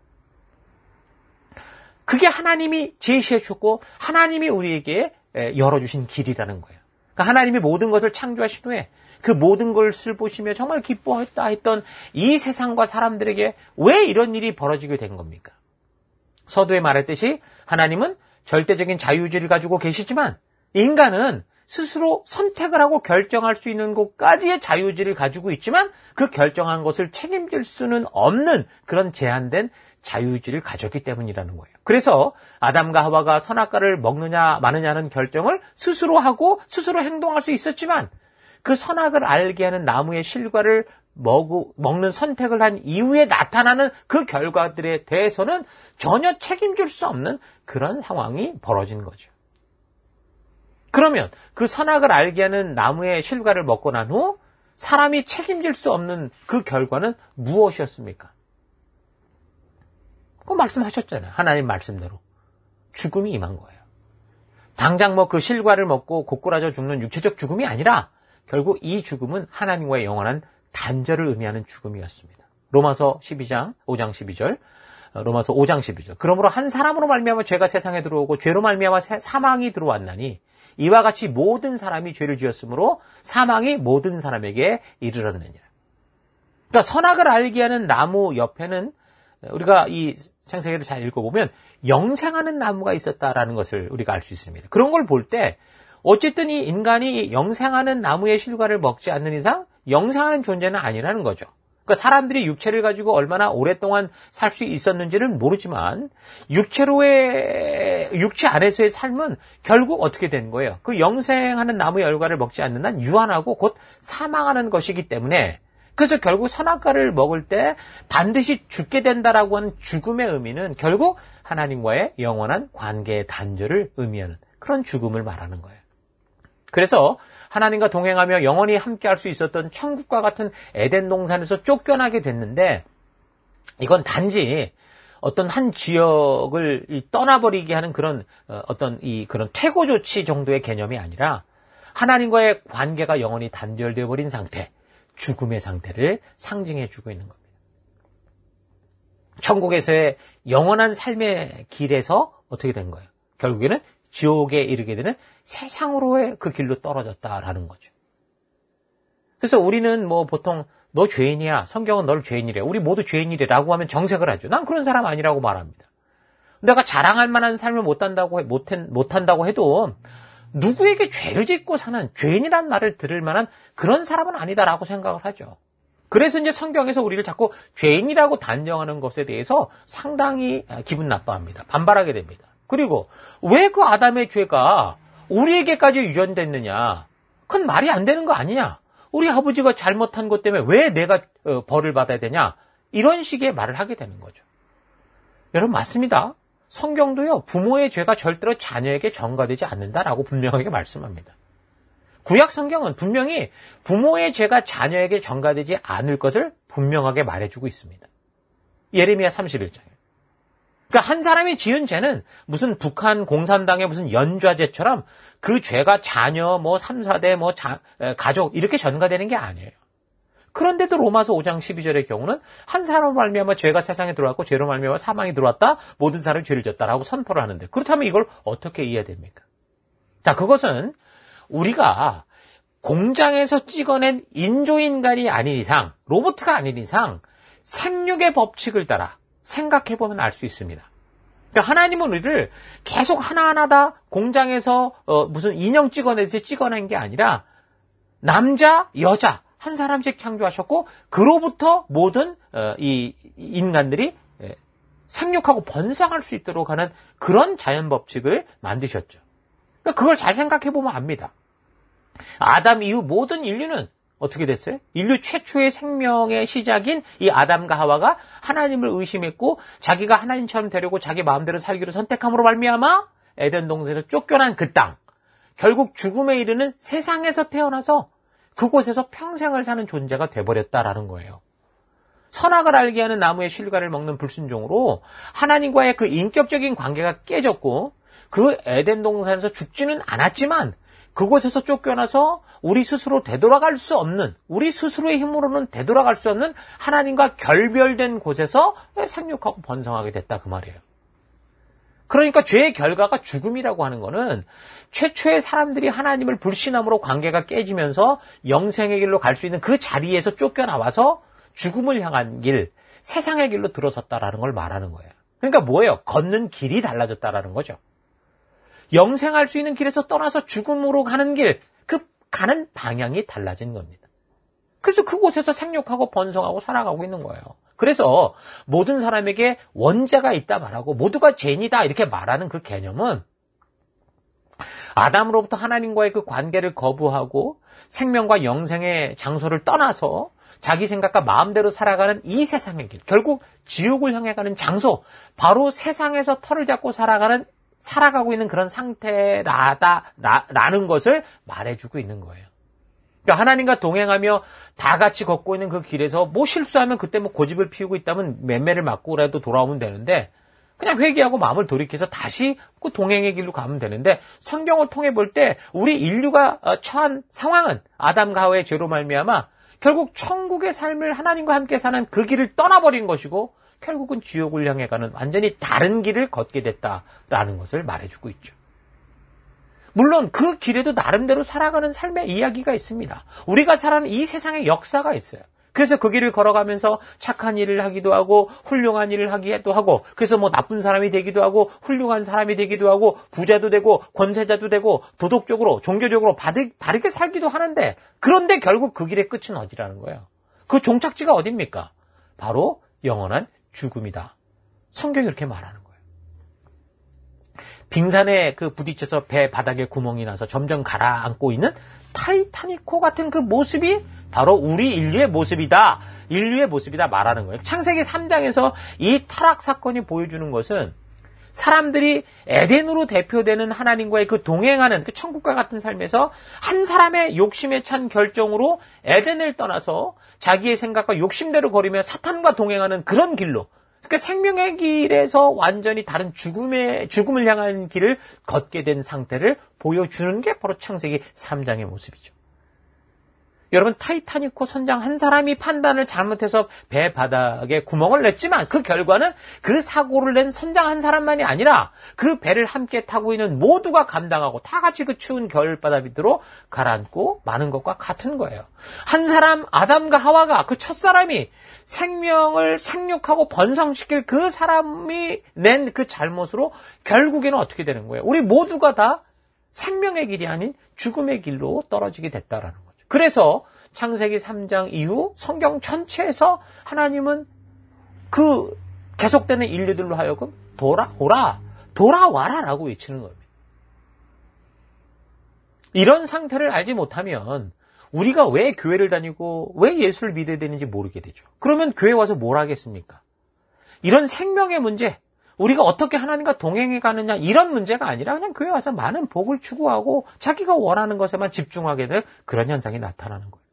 그게 하나님이 제시해 주셨고 하나님이 우리에게 열어주신 길이라는 거예요. 그러니까 하나님이 모든 것을 창조하신 후에 그 모든 것을 보시며 정말 기뻐했다 했던 이 세상과 사람들에게 왜 이런 일이 벌어지게 된 겁니까? 서두에 말했듯이 하나님은 절대적인 자유의지를 가지고 계시지만 인간은 스스로 선택을 하고 결정할 수 있는 곳까지의 자유의지를 가지고 있지만 그 결정한 것을 책임질 수는 없는 그런 제한된 자유의지를 가졌기 때문이라는 거예요. 그래서 아담과 하와가 선악과를 먹느냐 마느냐는 결정을 스스로 하고 스스로 행동할 수 있었지만 그 선악을 알게 하는 나무의 실과를 먹는 선택을 한 이후에 나타나는 그 결과들에 대해서는 전혀 책임질 수 없는 그런 상황이 벌어진 거죠. 그러면 그 선악을 알게 하는 나무의 실과를 먹고 난 후 사람이 책임질 수 없는 그 결과는 무엇이었습니까? 그거 말씀하셨잖아요. 하나님 말씀대로. 죽음이 임한 거예요. 당장 그 실과를 먹고 고꾸라져 죽는 육체적 죽음이 아니라 결국 이 죽음은 하나님과의 영원한 단절을 의미하는 죽음이었습니다. 로마서 5장 12절. 로마서 5장 12절. 그러므로 한 사람으로 말미암아 죄가 세상에 들어오고 죄로 말미암아 사망이 들어왔나니 이와 같이 모든 사람이 죄를 지었으므로 사망이 모든 사람에게 이르렀느니라. 그러니까 선악을 알게 하는 나무 옆에는 우리가 이 창세기를 잘 읽어보면 영생하는 나무가 있었다라는 것을 우리가 알 수 있습니다. 그런 걸 볼 때 어쨌든 이 인간이 영생하는 나무의 실과를 먹지 않는 이상 영생하는 존재는 아니라는 거죠. 그러니까 사람들이 육체를 가지고 얼마나 오랫동안 살 수 있었는지는 모르지만 육체 안에서의 삶은 결국 어떻게 된 거예요? 그 영생하는 나무의 열과를 먹지 않는 한 유한하고 곧 사망하는 것이기 때문에 그래서 결국 선악과를 먹을 때 반드시 죽게 된다라고 하는 죽음의 의미는 결국 하나님과의 영원한 관계의 단절을 의미하는 그런 죽음을 말하는 거예요. 그래서 하나님과 동행하며 영원히 함께할 수 있었던 천국과 같은 에덴 동산에서 쫓겨나게 됐는데 이건 단지 어떤 한 지역을 떠나버리게 하는 그런 그런 퇴고 조치 정도의 개념이 아니라 하나님과의 관계가 영원히 단절되어 버린 상태, 죽음의 상태를 상징해 주고 있는 겁니다. 천국에서의 영원한 삶의 길에서 어떻게 된 거예요? 결국에는 지옥에 이르게 되는 세상으로의 그 길로 떨어졌다라는 거죠. 그래서 우리는 보통 너 죄인이야. 성경은 널 죄인이래. 우리 모두 죄인이래라고 하면 정색을 하죠. 난 그런 사람 아니라고 말합니다. 내가 자랑할 만한 삶을 못한다고 해도 누구에게 죄를 짓고 사는 죄인이란 말을 들을 만한 그런 사람은 아니다라고 생각을 하죠. 그래서 이제 성경에서 우리를 자꾸 죄인이라고 단정하는 것에 대해서 상당히 기분 나빠합니다. 반발하게 됩니다. 그리고 왜 그 아담의 죄가 우리에게까지 유전됐느냐? 그건 말이 안 되는 거 아니냐? 우리 아버지가 잘못한 것 때문에 왜 내가 벌을 받아야 되냐? 이런 식의 말을 하게 되는 거죠. 여러분 맞습니다. 성경도요. 부모의 죄가 절대로 자녀에게 전가되지 않는다라고 분명하게 말씀합니다. 구약 성경은 분명히 부모의 죄가 자녀에게 전가되지 않을 것을 분명하게 말해주고 있습니다. 예레미야 31장에. 그러니까 한 사람이 지은 죄는 무슨 북한 공산당의 무슨 연좌죄처럼 그 죄가 자녀, 3, 4대, 가족 이렇게 전가되는 게 아니에요. 그런데도 로마서 5장 12절의 경우는 한 사람 말미암아 죄가 세상에 들어왔고 죄로 말미암아 사망이 들어왔다. 모든 사람이 죄를 졌다라고 선포를 하는데 그렇다면 이걸 어떻게 이해해야 됩니까? 자, 그것은 우리가 공장에서 찍어낸 인조인간이 아닌 이상, 로봇가 아닌 이상 생육의 법칙을 따라 생각해보면 알 수 있습니다. 그러니까 하나님은 우리를 계속 하나하나 다 공장에서 무슨 인형 찍어내듯이 찍어낸 게 아니라 남자, 여자 한 사람씩 창조하셨고 그로부터 모든 이 인간들이 생육하고 번성할 수 있도록 하는 그런 자연 법칙을 만드셨죠. 그러니까 그걸 잘 생각해보면 압니다. 아담 이후 모든 인류는 어떻게 됐어요? 인류 최초의 생명의 시작인 이 아담과 하와가 하나님을 의심했고 자기가 하나님처럼 되려고 자기 마음대로 살기로 선택함으로 말미암아 에덴 동산에서 쫓겨난 그 땅, 결국 죽음에 이르는 세상에서 태어나서 그곳에서 평생을 사는 존재가 돼버렸다라는 거예요. 선악을 알게 하는 나무의 실과를 먹는 불순종으로 하나님과의 그 인격적인 관계가 깨졌고 그 에덴 동산에서 죽지는 않았지만 그곳에서 쫓겨나서 우리 스스로 되돌아갈 수 없는, 우리 스스로의 힘으로는 되돌아갈 수 없는 하나님과 결별된 곳에서 생육하고 번성하게 됐다 그 말이에요. 그러니까 죄의 결과가 죽음이라고 하는 거는 최초의 사람들이 하나님을 불신함으로 관계가 깨지면서 영생의 길로 갈 수 있는 그 자리에서 쫓겨나와서 죽음을 향한 길, 세상의 길로 들어섰다라는 걸 말하는 거예요. 그러니까 뭐예요? 걷는 길이 달라졌다라는 거죠. 영생할 수 있는 길에서 떠나서 죽음으로 가는 길, 그 가는 방향이 달라진 겁니다. 그래서 그곳에서 생육하고 번성하고 살아가고 있는 거예요. 그래서 모든 사람에게 원죄가 있다 말하고 모두가 죄인이다 이렇게 말하는 그 개념은 아담으로부터 하나님과의 그 관계를 거부하고 생명과 영생의 장소를 떠나서 자기 생각과 마음대로 살아가는 이 세상의 길, 결국 지옥을 향해 가는 장소, 바로 세상에서 털을 잡고 살아가는 살아가고 있는 그런 상태라는 것을 말해주고 있는 거예요. 그러니까 하나님과 동행하며 다 같이 걷고 있는 그 길에서 뭐 실수하면 그때 뭐 고집을 피우고 있다면 맴매를 맞고라도 돌아오면 되는데 그냥 회개하고 마음을 돌이켜서 다시 그 동행의 길로 가면 되는데 성경을 통해 볼 때 우리 인류가 처한 상황은 아담과 하와의 죄로 말미암아 결국 천국의 삶을 하나님과 함께 사는 그 길을 떠나버린 것이고 결국은 지옥을 향해 가는 완전히 다른 길을 걷게 됐다라는 것을 말해주고 있죠. 물론 그 길에도 나름대로 살아가는 삶의 이야기가 있습니다. 우리가 살아가는 이 세상의 역사가 있어요. 그래서 그 길을 걸어가면서 착한 일을 하기도 하고 훌륭한 일을 하기도 하고 그래서 뭐 나쁜 사람이 되기도 하고 훌륭한 사람이 되기도 하고 부자도 되고 권세자도 되고 도덕적으로 종교적으로 바르게 살기도 하는데 그런데 결국 그 길의 끝은 어디라는 거예요. 그 종착지가 어딥니까? 바로 영원한 죽음이다. 성경이 이렇게 말하는 거예요. 빙산에 부딪혀서 배 바닥에 구멍이 나서 점점 가라앉고 있는 타이타닉호 같은 그 모습이 바로 우리 인류의 모습이다. 인류의 모습이다 말하는 거예요. 창세기 3장에서 이 타락 사건이 보여주는 것은 사람들이 에덴으로 대표되는 하나님과의 그 동행하는 그 천국과 같은 삶에서 한 사람의 욕심에 찬 결정으로 에덴을 떠나서 자기의 생각과 욕심대로 거리며 사탄과 동행하는 그런 길로 그러니까 생명의 길에서 완전히 다른 죽음을 향한 길을 걷게 된 상태를 보여주는 게 바로 창세기 3장의 모습이죠. 여러분 타이타닉호 선장 한 사람이 판단을 잘못해서 배 바닥에 구멍을 냈지만 그 결과는 그 사고를 낸 선장 한 사람만이 아니라 그 배를 함께 타고 있는 모두가 감당하고 다 같이 그 추운 겨울바다 밑으로 가라앉고 마는 것과 같은 거예요. 한 사람 아담과 하와가 그 첫사람이 생명을 생육하고 번성시킬 그 사람이 낸 그 잘못으로 결국에는 어떻게 되는 거예요? 우리 모두가 다 생명의 길이 아닌 죽음의 길로 떨어지게 됐다라는 거예요. 그래서 창세기 3장 이후 성경 전체에서 하나님은 그 계속되는 인류들로 하여금 돌아와라 라고 외치는 겁니다. 이런 상태를 알지 못하면 우리가 왜 교회를 다니고 왜 예수를 믿어야 되는지 모르게 되죠. 그러면 교회 와서 뭘 하겠습니까? 이런 생명의 문제, 우리가 어떻게 하나님과 동행해 가느냐 이런 문제가 아니라 그냥 교회 와서 많은 복을 추구하고 자기가 원하는 것에만 집중하게 될 그런 현상이 나타나는 거예요.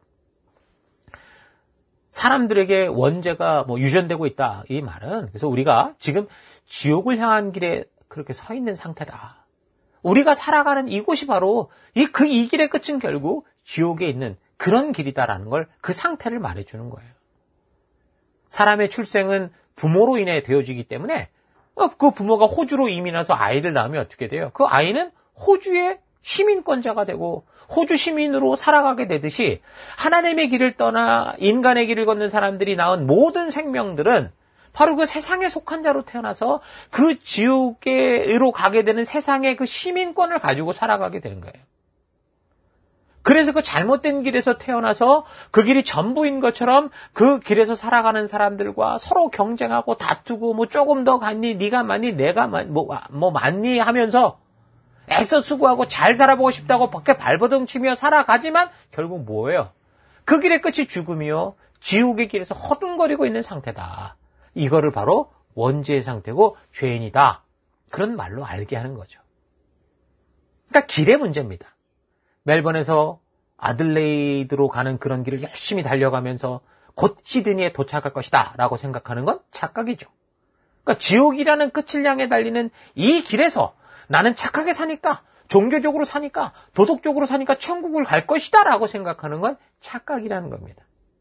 사람들에게 원죄가 유전되고 있다 이 말은 그래서 우리가 지금 지옥을 향한 길에 그렇게 서 있는 상태다. 우리가 살아가는 이곳이 바로 이 길의 끝은 결국 지옥에 있는 그런 길이다라는 걸 그 상태를 말해주는 거예요. 사람의 출생은 부모로 인해 되어지기 때문에 그 부모가 호주로 이민 와서 아이를 낳으면 어떻게 돼요? 그 아이는 호주의 시민권자가 되고 호주 시민으로 살아가게 되듯이 하나님의 길을 떠나 인간의 길을 걷는 사람들이 낳은 모든 생명들은 바로 그 세상에 속한 자로 태어나서 그 지옥으로 가게 되는 세상의 그 시민권을 가지고 살아가게 되는 거예요. 그래서 그 잘못된 길에서 태어나서 그 길이 전부인 것처럼 그 길에서 살아가는 사람들과 서로 경쟁하고 다투고 조금 더 갔니, 네가 많니, 내가 많니 하면서 애써 수고하고 잘 살아보고 싶다고 밖에 발버둥 치며 살아가지만 결국 뭐예요? 그 길의 끝이 죽음이요. 지옥의 길에서 허둥거리고 있는 상태다. 이거를 바로 원죄의 상태고 죄인이다. 그런 말로 알게 하는 거죠. 그러니까 길의 문제입니다. 멜번에서 아들레이드로 가는 그런 길을 열심히 달려가면서 곧 시드니에 도착할 것이다 라고 생각하는 건 착각이죠. 그러니까 지옥이라는 끝을 향해 달리는 이 길에서 나는 착하게 사니까, 종교적으로 사니까, 도덕적으로 사니까 천국을 갈 것이다 라고 생각하는 건 착각이라는 겁니다.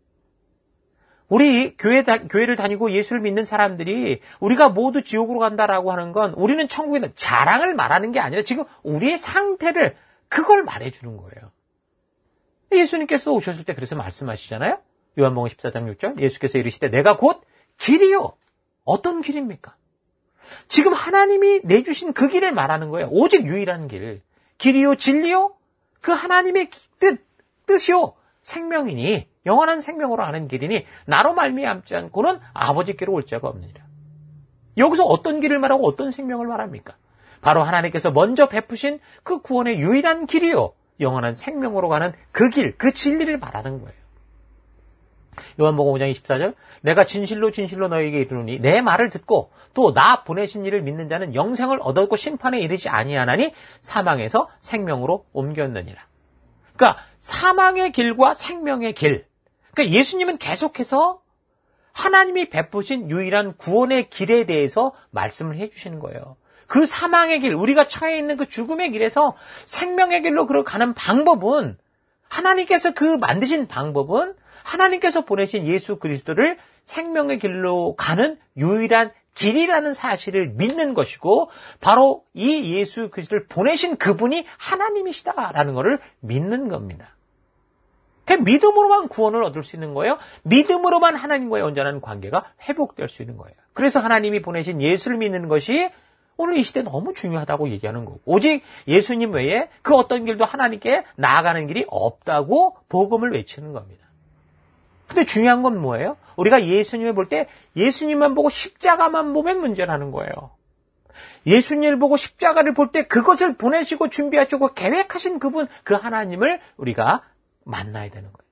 우리 교회를 다니고 예수를 믿는 사람들이 우리가 모두 지옥으로 간다라고 하는 건 우리는 천국에 있는 자랑을 말하는 게 아니라 지금 우리의 상태를 그걸 말해주는 거예요. 예수님께서 오셨을 때 그래서 말씀하시잖아요. 요한복음 14장 6절 예수께서 이르시되 내가 곧 길이요. 어떤 길입니까? 지금 하나님이 내주신 그 길을 말하는 거예요. 오직 유일한 길. 길이요 진리요. 그 하나님의 뜻이요. 생명이니 영원한 생명으로 아는 길이니 나로 말미암지 않고는 아버지께로 올 자가 없느니라. 여기서 어떤 길을 말하고 어떤 생명을 말합니까? 바로 하나님께서 먼저 베푸신 그 구원의 유일한 길이요. 영원한 생명으로 가는 그 길, 그 진리를 말하는 거예요. 요한복음 5장 24절 내가 진실로 진실로 너희에게 이르노니 내 말을 듣고 또 나 보내신 이를 믿는 자는 영생을 얻었고 심판에 이르지 아니하나니 사망에서 생명으로 옮겼느니라. 그러니까 사망의 길과 생명의 길. 그러니까 예수님은 계속해서 하나님이 베푸신 유일한 구원의 길에 대해서 말씀을 해주시는 거예요. 그 사망의 길, 우리가 처해 있는 그 죽음의 길에서 생명의 길로 가는 방법은 하나님께서 그 만드신 방법은 하나님께서 보내신 예수 그리스도를 생명의 길로 가는 유일한 길이라는 사실을 믿는 것이고 바로 이 예수 그리스도를 보내신 그분이 하나님이시다라는 것을 믿는 겁니다. 그 믿음으로만 구원을 얻을 수 있는 거예요. 믿음으로만 하나님과의 온전한 관계가 회복될 수 있는 거예요. 그래서 하나님이 보내신 예수를 믿는 것이 오늘 이 시대에 너무 중요하다고 얘기하는 거고 오직 예수님 외에 그 어떤 길도 하나님께 나아가는 길이 없다고 복음을 외치는 겁니다. 근데 중요한 건 뭐예요? 우리가 예수님을 볼 때 예수님만 보고 십자가만 보면 문제라는 거예요. 예수님을 보고 십자가를 볼 때 그것을 보내시고 준비하시고 계획하신 그분, 그 하나님을 우리가 만나야 되는 거예요.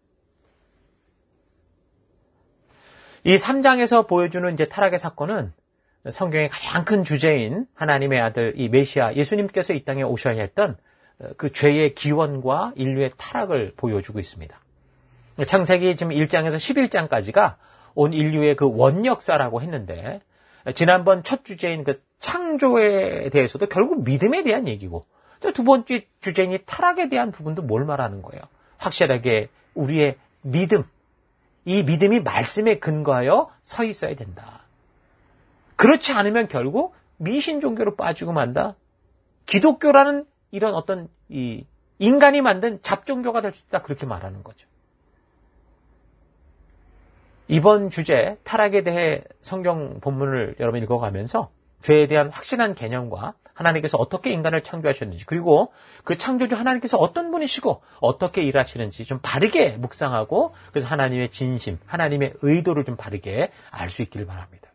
이 3장에서 보여주는 이제 타락의 사건은 성경의 가장 큰 주제인 하나님의 아들 이 메시아 예수님께서 이 땅에 오셔야 했던 그 죄의 기원과 인류의 타락을 보여주고 있습니다. 창세기 지금 1장에서 11장까지가 온 인류의 그 원역사라고 했는데 지난번 첫 주제인 그 창조에 대해서도 결국 믿음에 대한 얘기고 또 두 번째 주제인 이 타락에 대한 부분도 뭘 말하는 거예요? 확실하게 우리의 믿음, 이 믿음이 말씀에 근거하여 서 있어야 된다. 그렇지 않으면 결국 미신 종교로 빠지고 만다. 기독교라는 이런 어떤 이 인간이 만든 잡종교가 될 수 있다. 그렇게 말하는 거죠. 이번 주제 타락에 대해 성경 본문을 여러분 읽어가면서 죄에 대한 확실한 개념과 하나님께서 어떻게 인간을 창조하셨는지 그리고 그 창조주 하나님께서 어떤 분이시고 어떻게 일하시는지 좀 바르게 묵상하고 그래서 하나님의 진심, 하나님의 의도를 좀 바르게 알 수 있기를 바랍니다.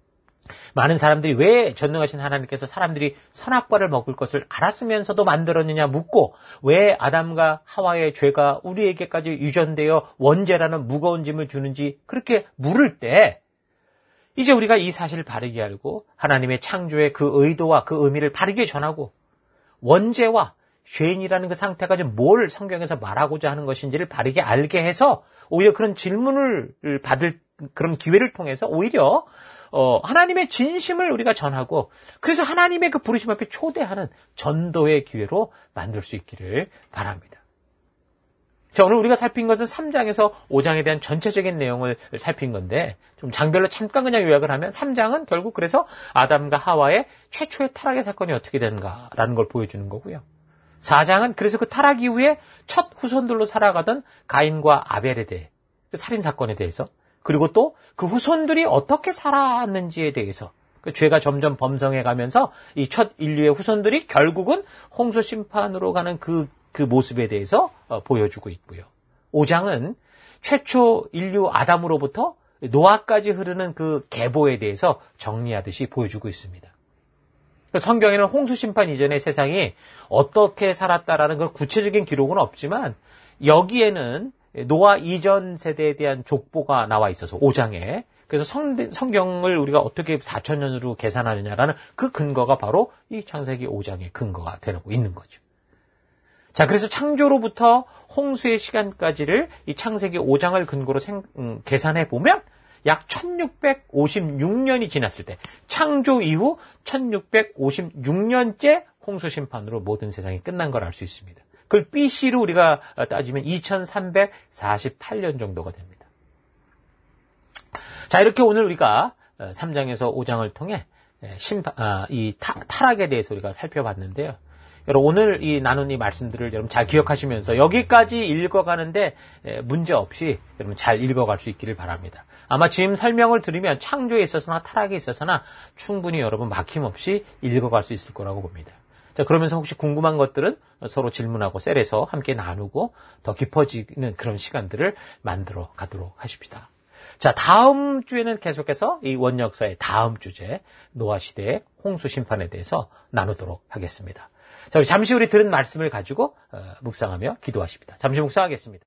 많은 사람들이 왜 전능하신 하나님께서 사람들이 선악과를 먹을 것을 알았으면서도 만들었느냐 묻고 왜 아담과 하와의 죄가 우리에게까지 유전되어 원죄라는 무거운 짐을 주는지 그렇게 물을 때 이제 우리가 이 사실을 바르게 알고 하나님의 창조의 그 의도와 그 의미를 바르게 전하고 원죄와 죄인이라는 그 상태가 좀 뭘 성경에서 말하고자 하는 것인지를 바르게 알게 해서 오히려 그런 질문을 받을 그런 기회를 통해서 오히려 하나님의 진심을 우리가 전하고 그래서 하나님의 그 부르심 앞에 초대하는 전도의 기회로 만들 수 있기를 바랍니다. 자, 오늘 우리가 살핀 것은 3장에서 5장에 대한 전체적인 내용을 살핀 건데 좀 장별로 잠깐 그냥 요약을 하면 3장은 결국 그래서 아담과 하와의 최초의 타락의 사건이 어떻게 되는가라는 걸 보여주는 거고요. 4장은 그래서 그 타락 이후에 첫 후손들로 살아가던 가인과 아벨에 대해 그 살인 사건에 대해서 그리고 또 그 후손들이 어떻게 살았는지에 대해서 그 죄가 점점 범성해 가면서 이 첫 인류의 후손들이 결국은 홍수 심판으로 가는 그 모습에 대해서 보여주고 있고요. 5장은 최초 인류 아담으로부터 노아까지 흐르는 그 계보에 대해서 정리하듯이 보여주고 있습니다. 성경에는 홍수 심판 이전의 세상이 어떻게 살았다라는 그 구체적인 기록은 없지만 여기에는 노아 이전 세대에 대한 족보가 나와 있어서 5장에 그래서 성경을 우리가 어떻게 4,000년으로 계산하느냐라는 그 근거가 바로 이 창세기 5장의 근거가 되고 있는 거죠. 자, 그래서 창조로부터 홍수의 시간까지를 이 창세기 5장을 근거로 계산해 보면 약 1656년이 지났을 때 창조 이후 1656년째 홍수 심판으로 모든 세상이 끝난 걸 알 수 있습니다. 그걸 BC로 우리가 따지면 2348년 정도가 됩니다. 자, 이렇게 오늘 우리가 3장에서 5장을 통해 이 타락에 대해서 우리가 살펴봤는데요. 여러분 오늘 이 나눈 이 말씀들을 여러분 잘 기억하시면서 여기까지 읽어가는데 문제 없이 여러분 잘 읽어갈 수 있기를 바랍니다. 아마 지금 설명을 들으면 창조에 있어서나 타락에 있어서나 충분히 여러분 막힘없이 읽어갈 수 있을 거라고 봅니다. 자, 그러면서 혹시 궁금한 것들은 서로 질문하고 셀에서 함께 나누고 더 깊어지는 그런 시간들을 만들어 가도록 하십시다. 자, 다음 주에는 계속해서 이 원역사의 다음 주제 노아 시대의 홍수 심판에 대해서 나누도록 하겠습니다. 자, 잠시 우리 들은 말씀을 가지고 묵상하며 기도하십니다. 잠시 묵상하겠습니다.